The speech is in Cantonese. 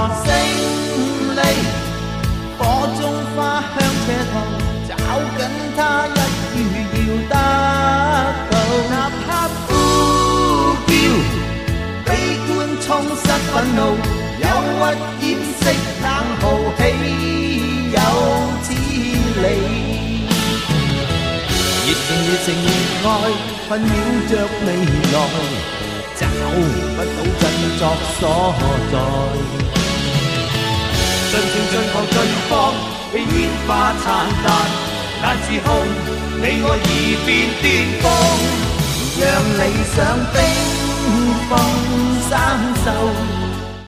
胜利，火中花香斜途，找紧它一於要得到。哪怕呼叫，悲觀沖失憤怒，憂鬱掩飾冷酷，豈有此理？熱情熱情熱愛，困擾着未來，找不到振作所在。盡情盡狂盡放，被煙花燦爛，難自控，你我已變巔峰，讓理想冰封生鏽。